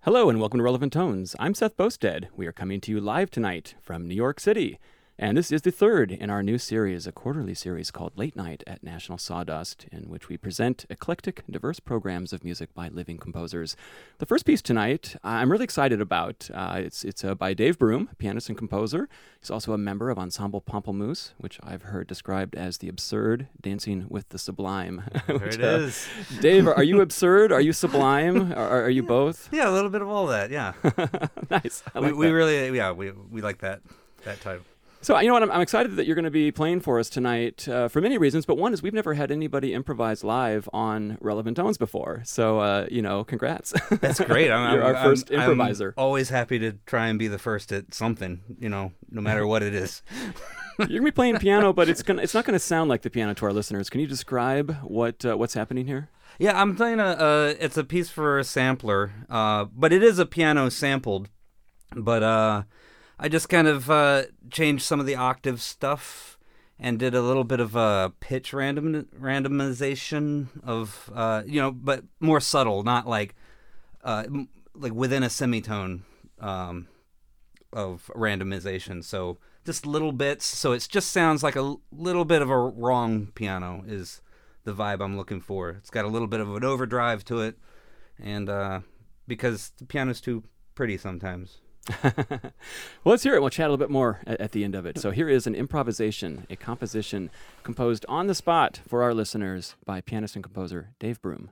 Hello and welcome to Relevant Tones. I'm Seth Bosted. We are coming to you live tonight from New York City. And this is the third in our new series, a quarterly series called Late Night at National Sawdust, in which we present eclectic, diverse programs of music by living composers. The first piece tonight I'm really excited about. It's by Dave Broom, pianist and composer. He's also a member of Ensemble Pamplemousse, which I've heard described as the absurd dancing with the sublime. There it is. Dave, are you absurd? Are you sublime? Are you both? Yeah, a little bit of all that, yeah. Nice. We really, we like that title. So, you know what, I'm excited that you're going to be playing for us tonight for many reasons, but one is we've never had anybody improvise live on Relevant Tones before. So, congrats. That's great. You're our first improviser. I'm always happy to try and be the first at something, no matter what it is. You're going to be playing piano, but it's not going to sound like the piano to our listeners. Can you describe what's happening here? Yeah, I'm playing it's a piece for a sampler, but it is a piano sampled, but I just kind of changed some of the octave stuff and did a little bit of pitch randomization of, but more subtle, not like within a semitone of randomization. So just little bits. So it just sounds like a little bit of a wrong piano is the vibe I'm looking for. It's got a little bit of an overdrive to it, and because the piano's too pretty sometimes. Well, let's hear it. We'll chat a little bit more at the end of it. So here is an improvisation, a composition composed on the spot for our listeners by pianist and composer Dave Broom.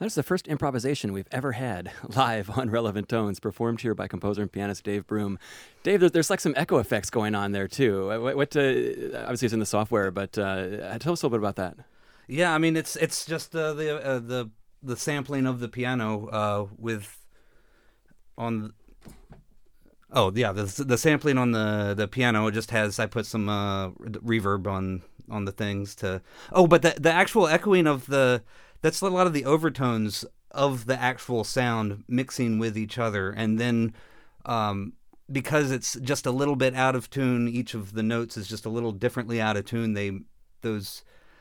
That's the first improvisation we've ever had live on Relevant Tones, performed here by composer and pianist Dave Broom. Dave, there's like some echo effects going on there too. Obviously it's in the software, but tell us a little bit about that. Yeah, I mean it's just the sampling of the piano the sampling on the piano. It just has, I put some reverb on the things to. Oh, but the actual echoing of that's a lot of the overtones of the actual sound mixing with each other, and then because it's just a little bit out of tune, each of the notes is just a little differently out of tune. Those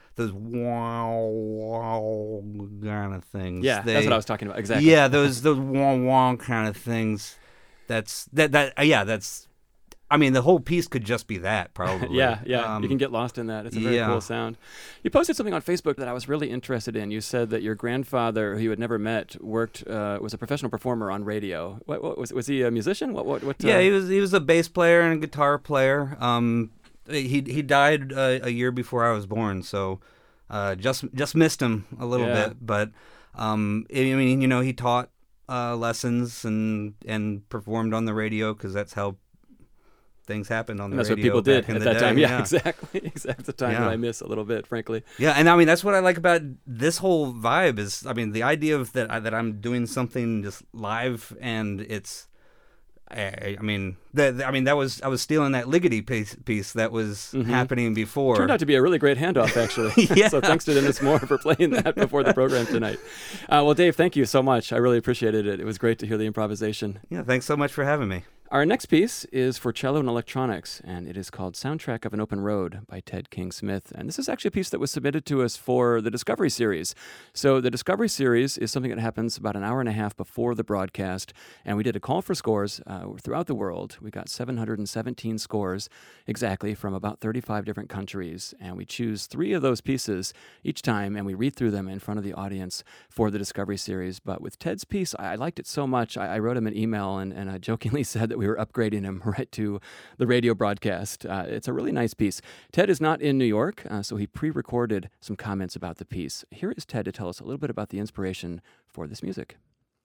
wow kind of things. Yeah, that's what I was talking about. Exactly. Yeah, those wow kind of things. That's. I mean, the whole piece could just be that, probably. Yeah. You can get lost in that. It's a very cool sound. You posted something on Facebook that I was really interested in. You said that your grandfather, who you had never met, was a professional performer on radio. What was he a musician? Yeah, he was a bass player and a guitar player. He died a year before I was born, so just missed him a little bit. But I mean, he taught lessons and performed on the radio, because that's how things happened on the radio. That's what people did at that time. Yeah, exactly. It's the time that I miss a little bit, frankly. Yeah, and I mean that's what I like about this whole vibe is, I mean, the idea of that I'm doing something just live, and it's. I was stealing that Ligeti piece that was happening before. Turned out to be a really great handoff, actually. Yeah. So thanks to Dennis Moore for playing that before the program tonight. Well, Dave, thank you so much. I really appreciated it. It was great to hear the improvisation. Yeah, thanks so much for having me. Our next piece is for cello and electronics, and it is called Soundtrack of an Open Road by Ted King Smith. And this is actually a piece that was submitted to us for the Discovery Series. So the Discovery Series is something that happens about an hour and a half before the broadcast, and we did a call for scores throughout the world. We got 717 scores exactly from about 35 different countries, and we choose 3 of those pieces each time, and we read through them in front of the audience for the Discovery Series. But with Ted's piece, I liked it so much, I wrote him an email and I jokingly said that we were upgrading him right to the radio broadcast. It's a really nice piece. Ted is not in New York, so he pre-recorded some comments about the piece. Here is Ted to tell us a little bit about the inspiration for this music.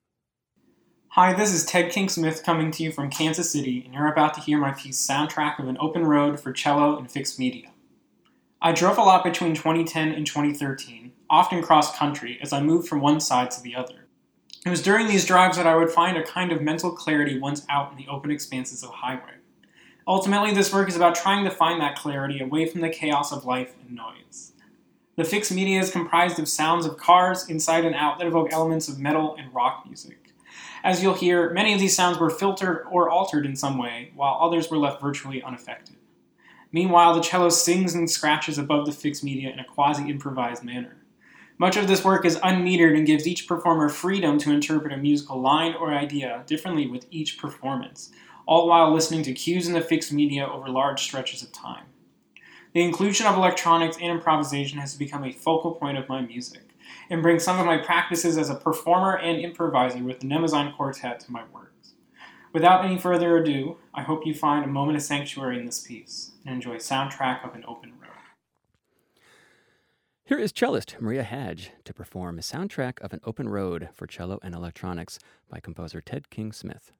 Hi, this is Ted King Smith coming to you from Kansas City, and you're about to hear my piece, Soundtrack of an Open Road for Cello and Fixed Media. I drove a lot between 2010 and 2013, often cross-country, as I moved from one side to the other. It was during these drives that I would find a kind of mental clarity once out in the open expanses of highway. Ultimately, this work is about trying to find that clarity away from the chaos of life and noise. The fixed media is comprised of sounds of cars inside and out that evoke elements of metal and rock music. As you'll hear, many of these sounds were filtered or altered in some way, while others were left virtually unaffected. Meanwhile, the cello sings and scratches above the fixed media in a quasi-improvised manner. Much of this work is unmetered and gives each performer freedom to interpret a musical line or idea differently with each performance, all while listening to cues in the fixed media over large stretches of time. The inclusion of electronics and improvisation has become a focal point of my music, and brings some of my practices as a performer and improviser with the Nemesis Quartet to my works. Without any further ado, I hope you find a moment of sanctuary in this piece, and enjoy Soundtrack of an Open Road. Here is cellist Maria Hadge to perform a Soundtrack of an Open Road for Cello and Electronics by composer Ted King Smith.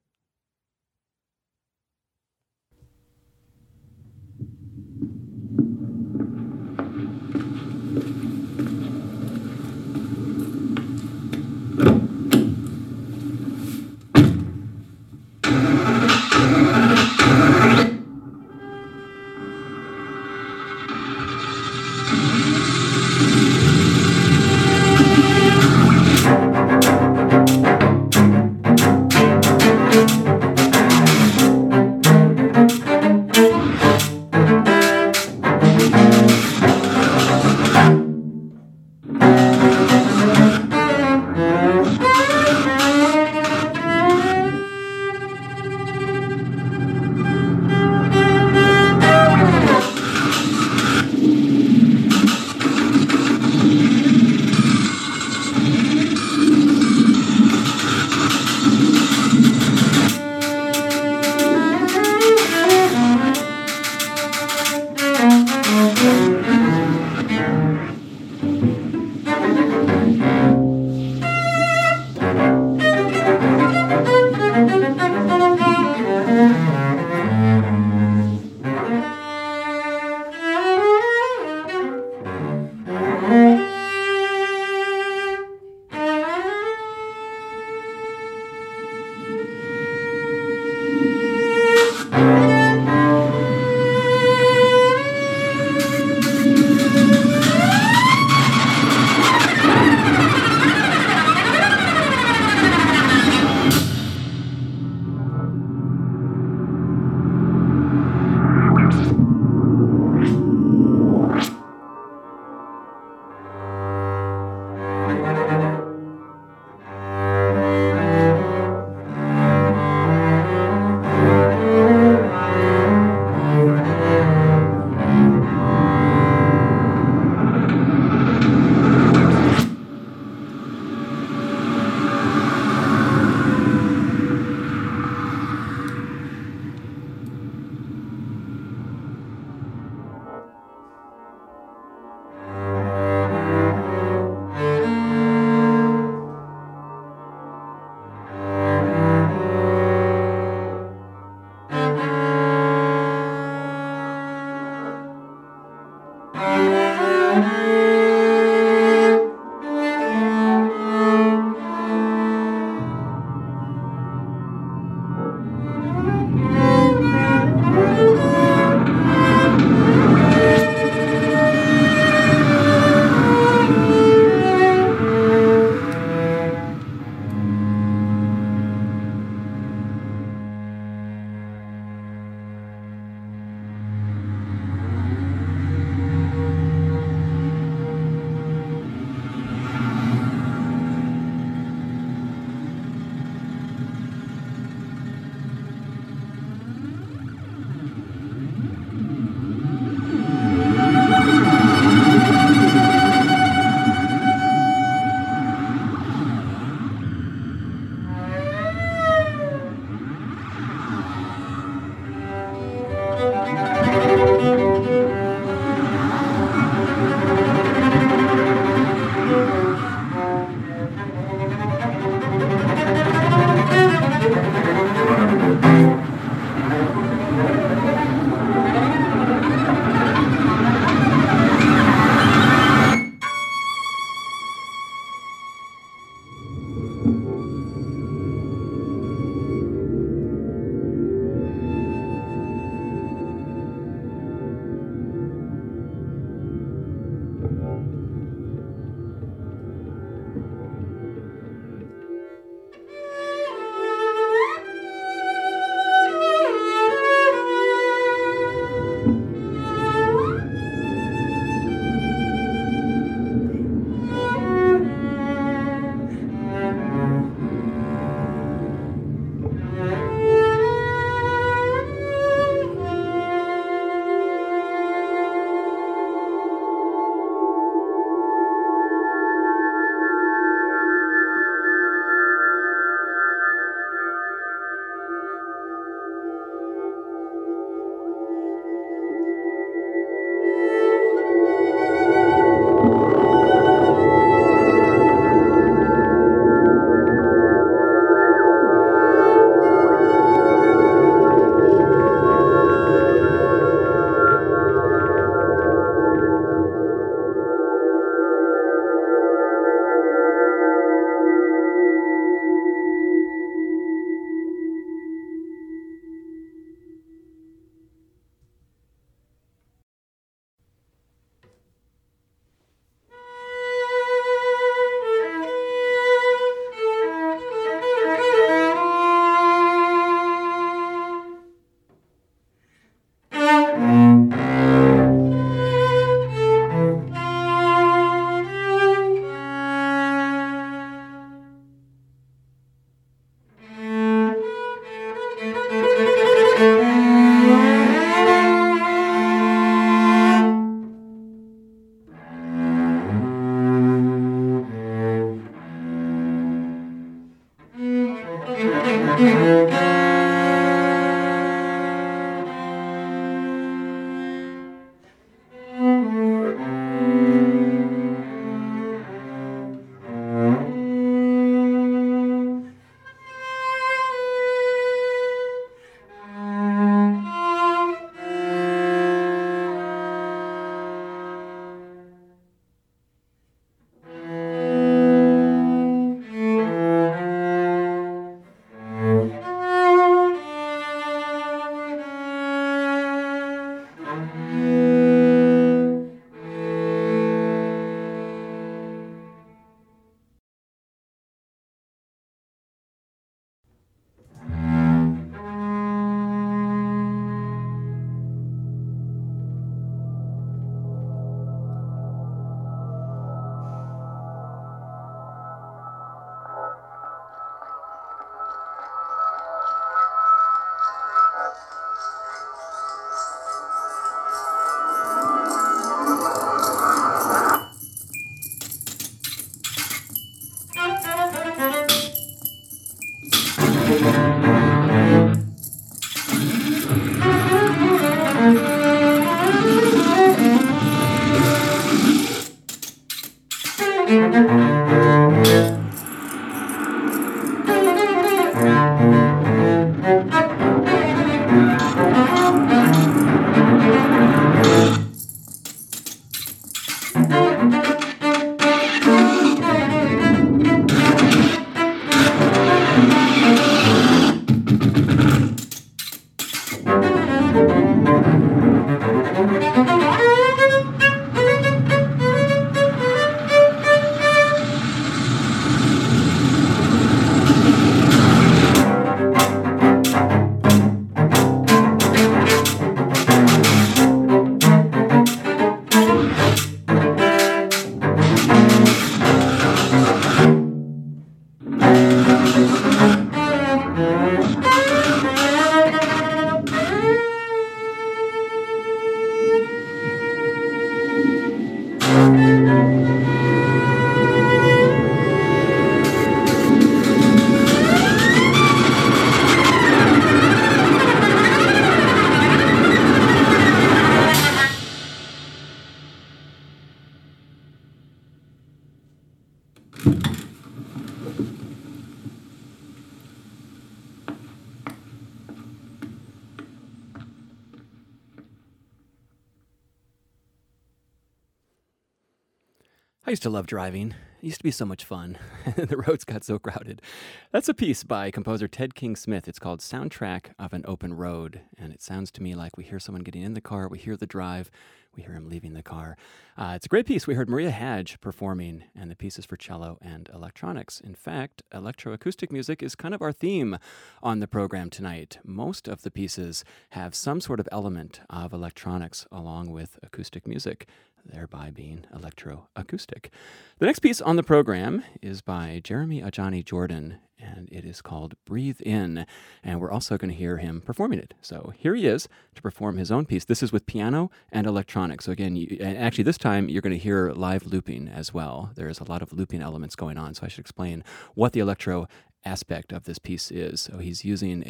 I used to love driving. It used to be so much fun. The roads got so crowded. That's a piece by composer Ted King Smith. It's called Soundtrack of an Open Road. And it sounds to me like we hear someone getting in the car, we hear the drive, we hear him leaving the car. It's a great piece. We heard Maria Hadge performing, and the piece is for cello and electronics. In fact, electroacoustic music is kind of our theme on the program tonight. Most of the pieces have some sort of element of electronics along with acoustic music, thereby being electroacoustic. The next piece on the program is by Jeremy Ajani Jordan, and it is called Breathe In, and we're also going to hear him performing it. So here he is to perform his own piece. This is with piano and electronics. So again, and actually this time you're going to hear live looping as well. There's a lot of looping elements going on, so I should explain what the electro aspect of this piece is. So he's using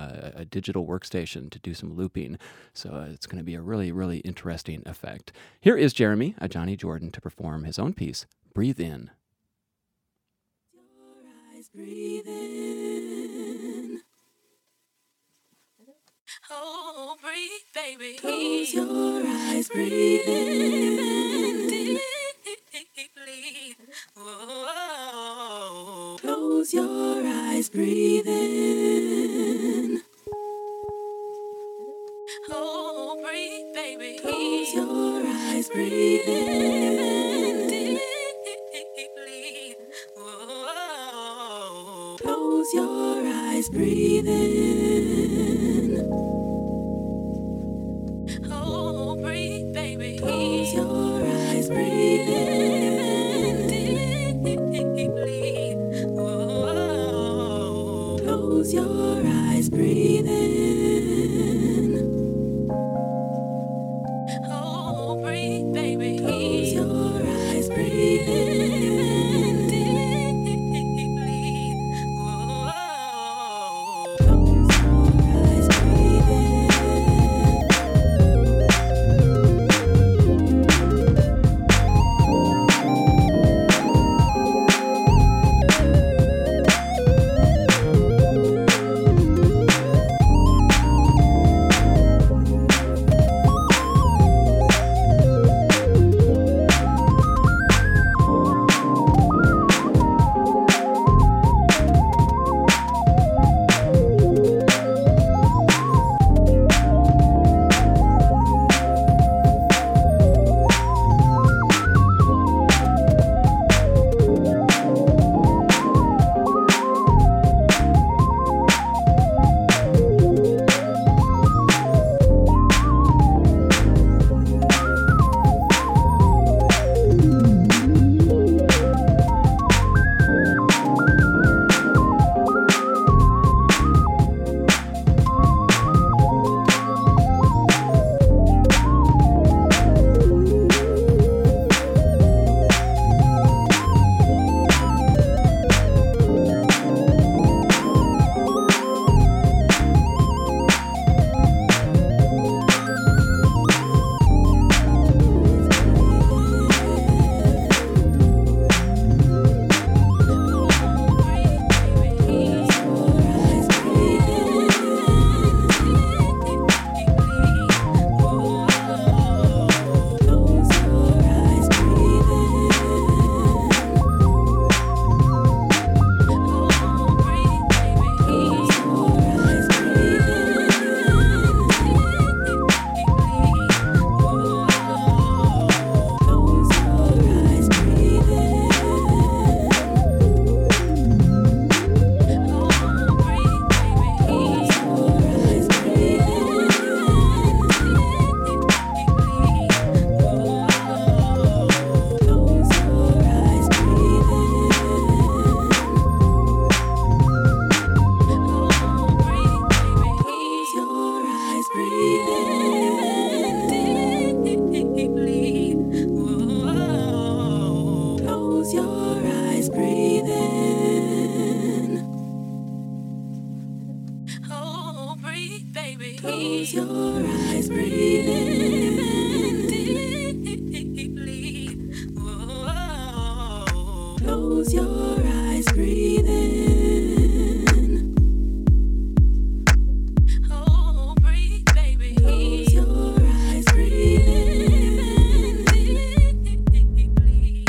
a digital workstation to do some looping. So it's going to be a really, really interesting effect. Here is Jeremy Ajani Jordan to perform his own piece, Breathe In. Your eyes, breathe in. Oh, breathe, baby. Close your eyes, breathe in. Deeply. Whoa. Close your eyes, breathe in. Oh, breathe, baby. Close your eyes, breathe in. Deeply. Whoa. Close your eyes, breathe in. Oh, breathe, baby. Close your eyes, breathe in. Deeply. Whoa. Close your eyes, breathe in. Oh, breathe, baby. Close your eyes, breathe in. Deeply. Whoa. Close baby. Close your eyes, breathe in deeply. Whoa. Close your eyes, breathe in. Oh, breathe, baby. Close your eyes, breathe in deeply.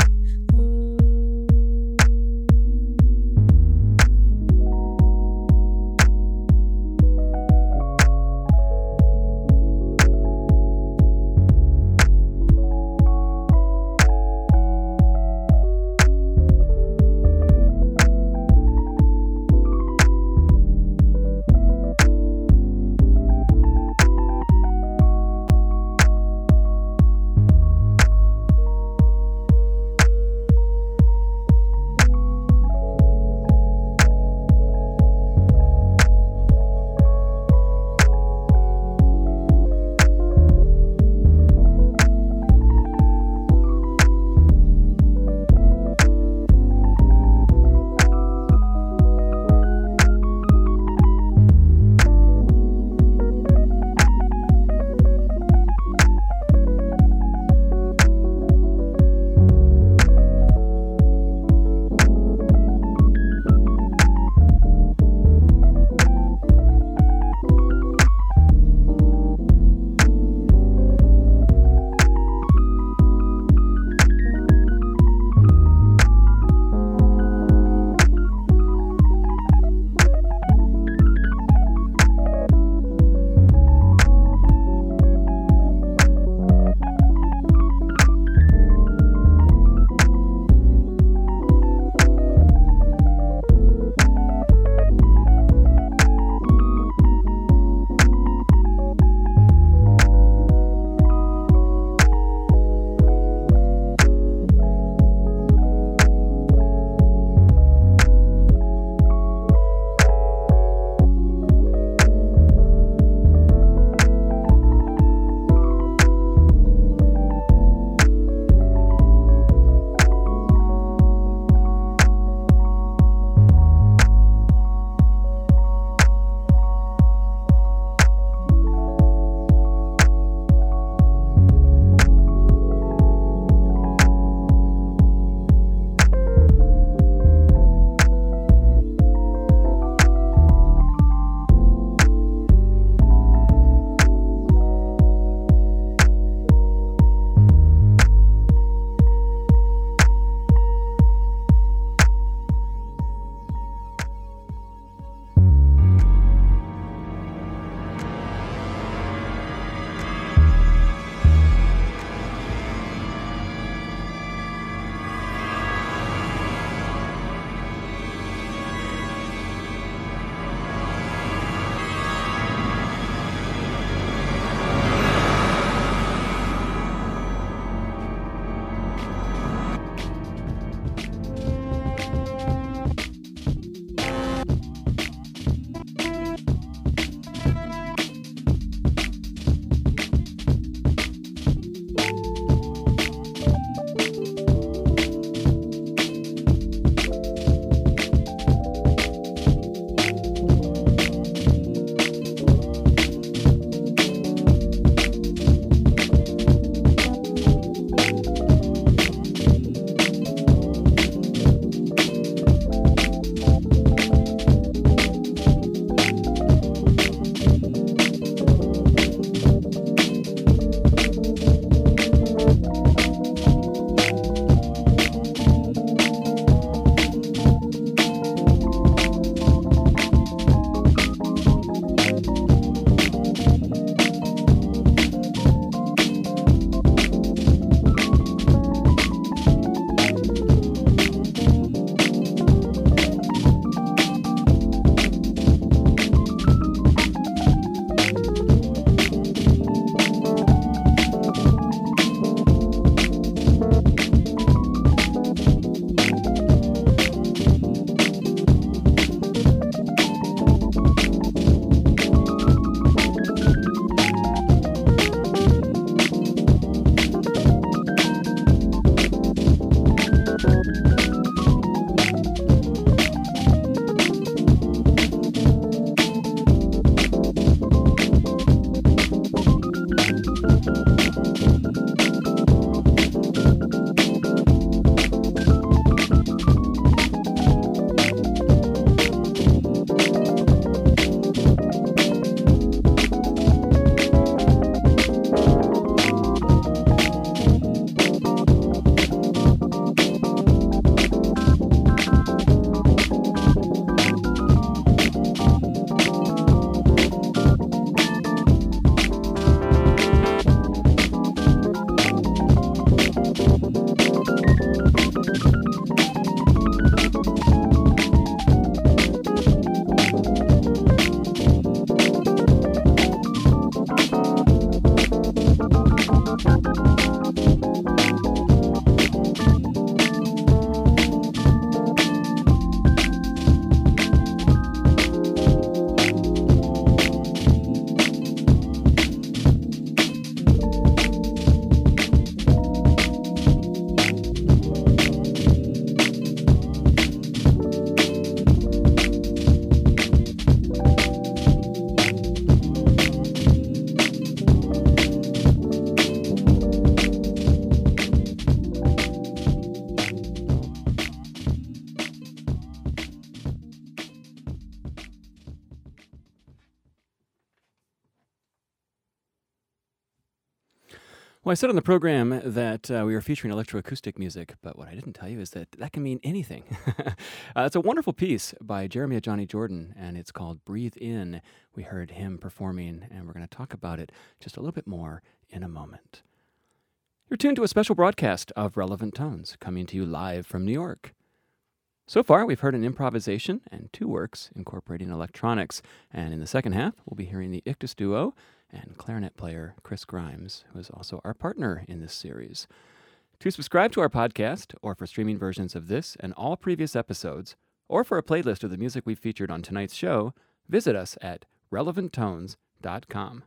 Well, I said on the program that we were featuring electroacoustic music, but what I didn't tell you is that that can mean anything. It's a wonderful piece by Jeremy Johnny Jordan, and it's called Breathe In. We heard him performing, and we're going to talk about it just a little bit more in a moment. You're tuned to a special broadcast of Relevant Tones, coming to you live from New York. So far, we've heard an improvisation and two works incorporating electronics, and in the second half, we'll be hearing the Ictus Duo and clarinet player Chris Grimes, who is also our partner in this series. To subscribe to our podcast, or for streaming versions of this and all previous episodes, or for a playlist of the music we've featured on tonight's show, visit us at relevanttones.com.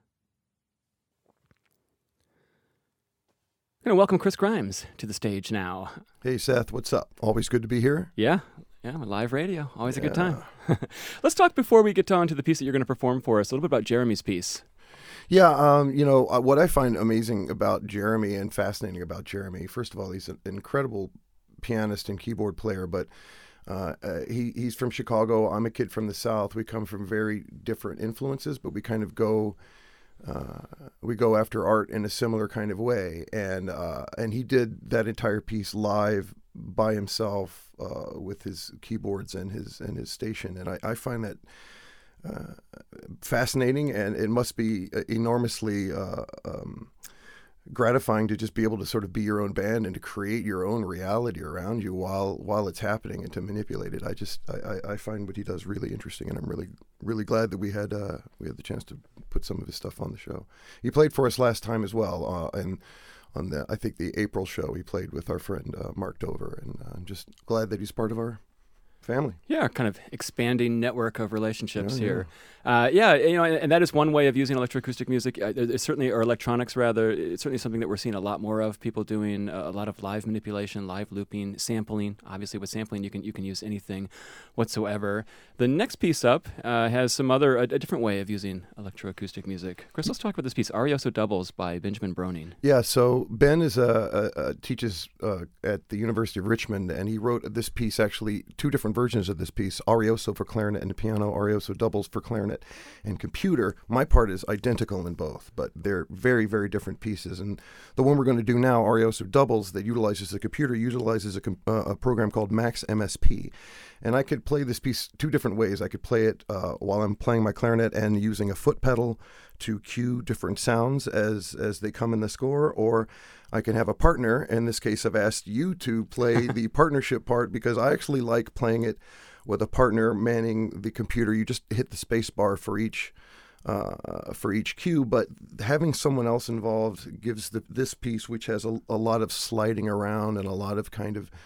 I'm going to welcome Chris Grimes to the stage now. Hey, Seth, what's up? Always good to be here. Yeah, live radio. Always a good time. Let's talk before we get on to the piece that you're going to perform for us, a little bit about Jeremy's piece. Yeah, what I find amazing about Jeremy and fascinating about Jeremy, first of all, he's an incredible pianist and keyboard player, but he's from Chicago. I'm a kid from the South. We come from very different influences, but we kind of go after art in a similar kind of way. And he did that entire piece live by himself with his keyboards and his station. And I find that fascinating, and it must be enormously gratifying to just be able to sort of be your own band and to create your own reality around you while it's happening and to manipulate it. I find what he does really interesting, and I'm really glad that we had the chance to put some of his stuff on the show. He played for us last time as well, and on I think the April show he played with our friend Mark Dover, and I'm just glad that he's part of our family. Yeah, kind of expanding network of relationships here. And that is one way of using electroacoustic music. It's certainly, or electronics rather, it's certainly something that we're seeing a lot more of. People doing a lot of live manipulation, live looping, sampling. Obviously, with sampling, you can use anything whatsoever. The next piece up has a different way of using electroacoustic music. Chris, let's talk about this piece, Arioso Doubles by Benjamin Broning. Yeah, so Ben is teaches at the University of Richmond, and he wrote this piece, actually two different versions of this piece, Arioso for clarinet and piano, Arioso Doubles for clarinet and computer. My part is identical in both, but they're very, very different pieces. And the one we're going to do now, Arioso Doubles, that utilizes the computer, utilizes a program called Max MSP. And I could play this piece two different ways. I could play it while I'm playing my clarinet and using a foot pedal to cue different sounds as they come in the score, or I can have a partner. In this case, I've asked you to play the partnership part because I actually like playing it with a partner manning the computer. You just hit the space bar for each cue, but having someone else involved gives this piece, which has a lot of sliding around and a lot of kind of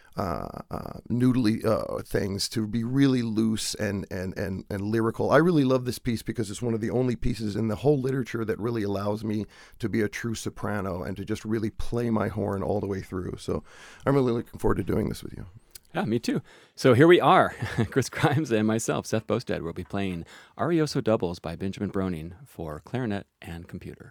noodly things, to be really loose and lyrical. I really love this piece because it's one of the only pieces in the whole literature that really allows me to be a true soprano and to just really play my horn all the way through. So I'm really looking forward to doing this with you. Yeah, me too. So here we are. Chris Grimes and myself, Seth Bostad, will be playing Arioso Doubles by Benjamin Broning for clarinet and computer.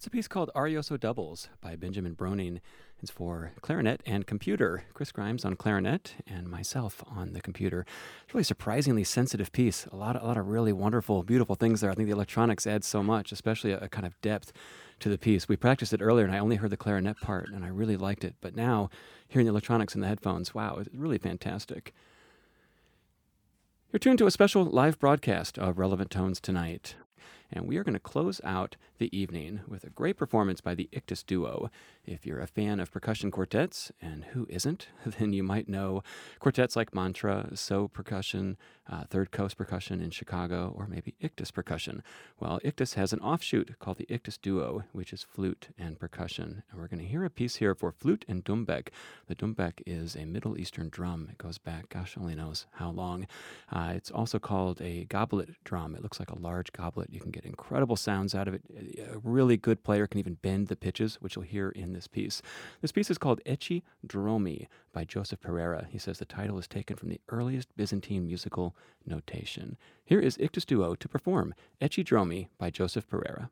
It's a piece called Arioso Doubles by Benjamin Broning. It's for clarinet and computer. Chris Grimes on clarinet and myself on the computer. It's a really surprisingly sensitive piece. A lot of really wonderful, beautiful things there. I think the electronics add so much, especially a kind of depth to the piece. We practiced it earlier, and I only heard the clarinet part, and I really liked it. But now, hearing the electronics in the headphones, wow, it's really fantastic. You're tuned to a special live broadcast of Relevant Tones tonight. And we are going to close out the evening with a great performance by the Ictus Duo. If you're a fan of percussion quartets, and who isn't, then you might know quartets like Mantra, So Percussion, Third Coast Percussion in Chicago, or maybe Ictus Percussion. Well, Ictus has an offshoot called the Ictus Duo, which is flute and percussion. And we're going to hear a piece here for flute and dumbek. The dumbek is a Middle Eastern drum. It goes back, gosh only knows how long. It's also called a goblet drum. It looks like a large goblet. You can get incredible sounds out of it. A really good player can even bend the pitches, which you'll hear in this piece. This piece is called Ecce Dromi by Joseph Pereira. He says the title is taken from the earliest Byzantine musical notation. Here is Ictus Duo to perform Ecce Dromi by Joseph Pereira.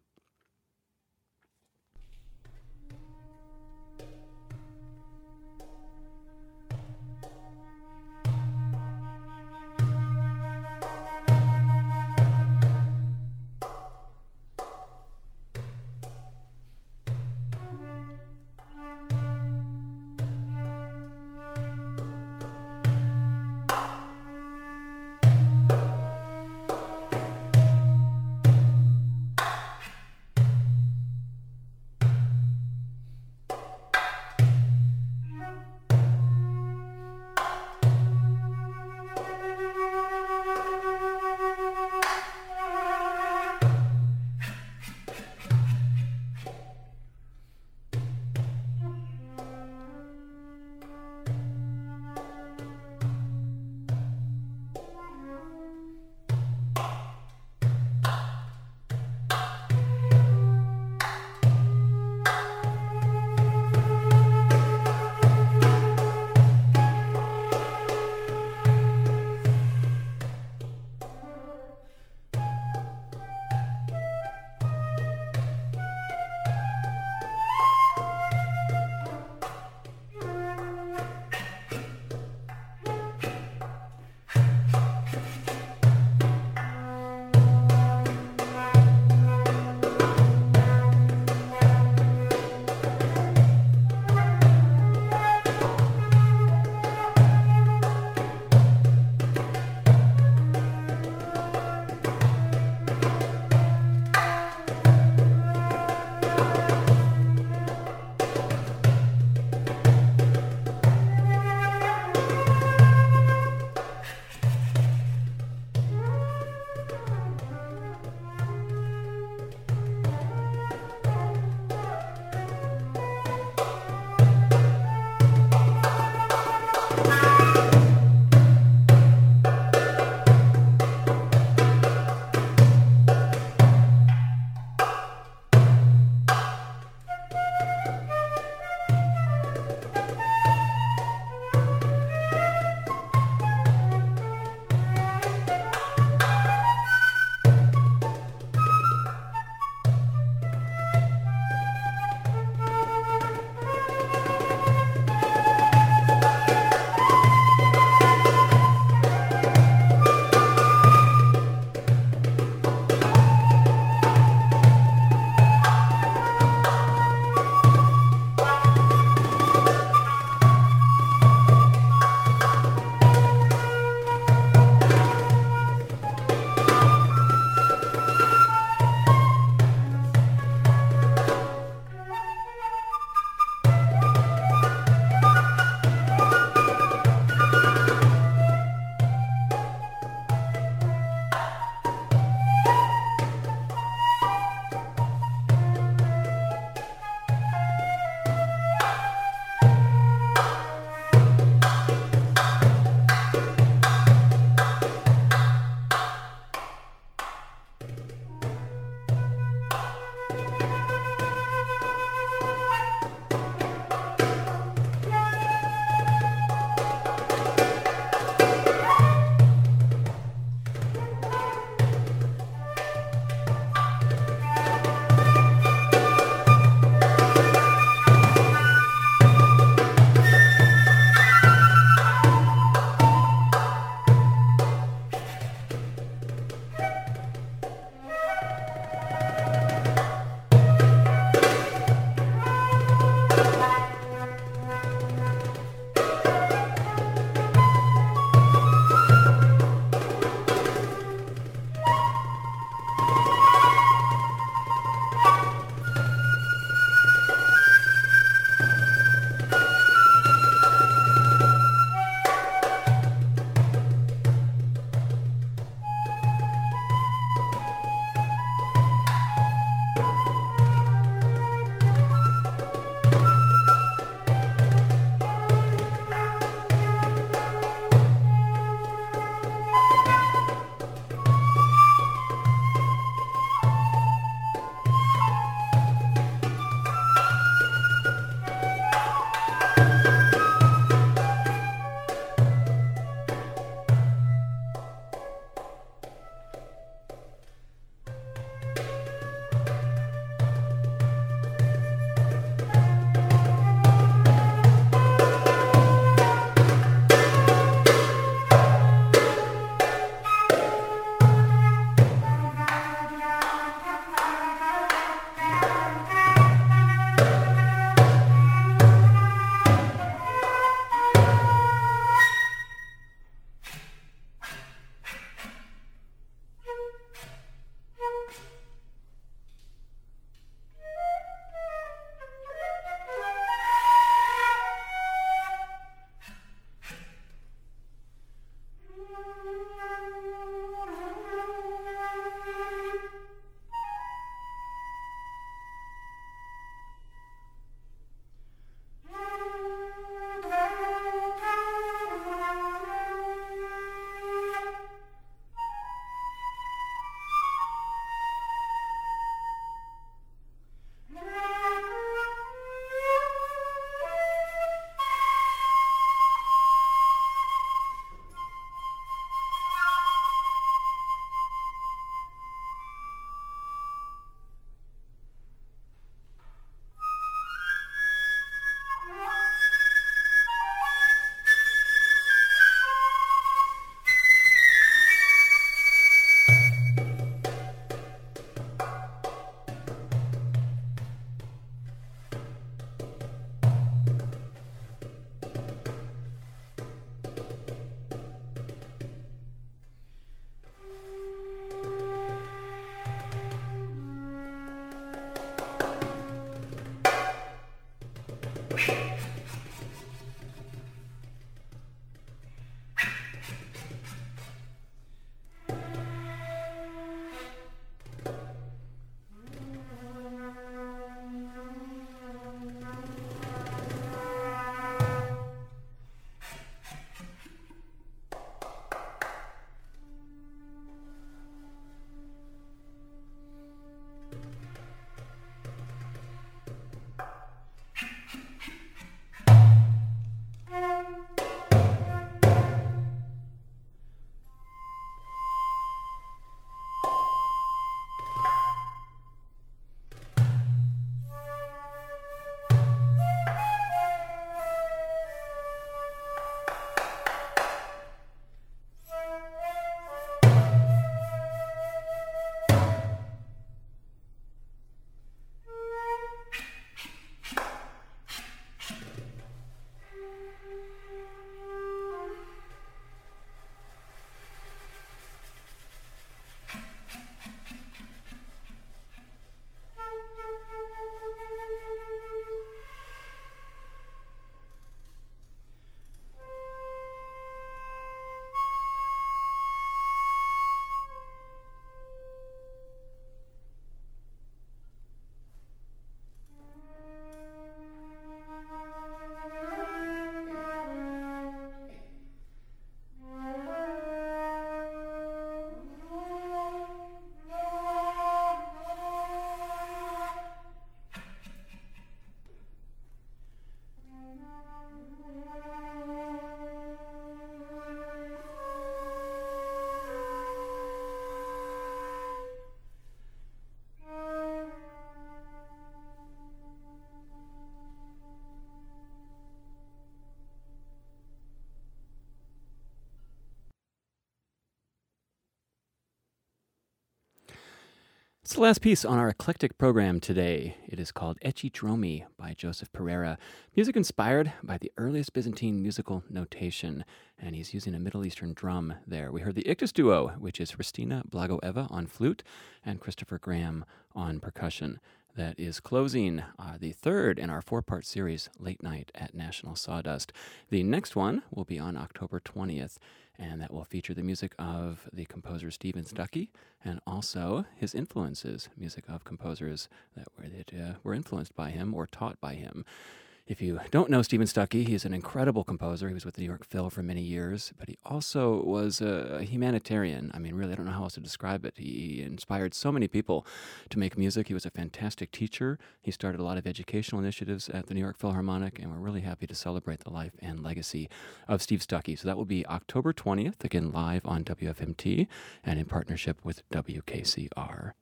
It's the last piece on our eclectic program today. It is called Ecce Dromi by Joseph Pereira. Music inspired by the earliest Byzantine musical notation, and he's using a Middle Eastern drum there. We heard the Ichthys duo, which is Hristina Blagoeva on flute and Christopher Graham on percussion. That is closing the third in our four-part series, Late Night at National Sawdust. The next one will be on October 20th, and that will feature the music of the composer Stephen Stuckey and also his influences, music of composers that were influenced by him or taught by him. If you don't know Stephen Stuckey, he's an incredible composer. He was with the New York Phil for many years, but he also was a humanitarian. I mean, really, I don't know how else to describe it. He inspired so many people to make music. He was a fantastic teacher. He started a lot of educational initiatives at the New York Philharmonic, and we're really happy to celebrate the life and legacy of Steve Stuckey. So that will be October 20th, again, live on WFMT and in partnership with WKCR.